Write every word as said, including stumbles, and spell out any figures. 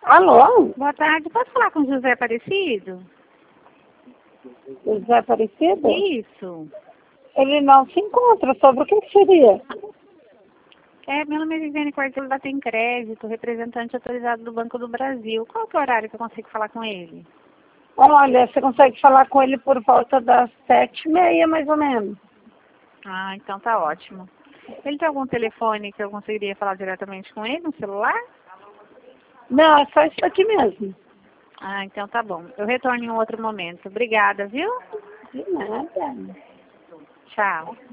Alô? Boa tarde, posso falar com o José Aparecido? José Aparecido? Isso. Ele não se encontra, sobre o que que seria? É, meu nome é Viviane Quartilo da Tem Crédito, representante autorizado do Banco do Brasil. Qual que é o horário que eu consigo falar com ele? Olha, você consegue falar com ele por volta das sete e meia, mais ou menos. Ah, então tá ótimo. Ele tem algum telefone que eu conseguiria falar diretamente com ele, no celular? Não, é só isso aqui mesmo. Ah, então tá bom. Eu retorno em um outro momento. Obrigada, viu? De nada. Tchau.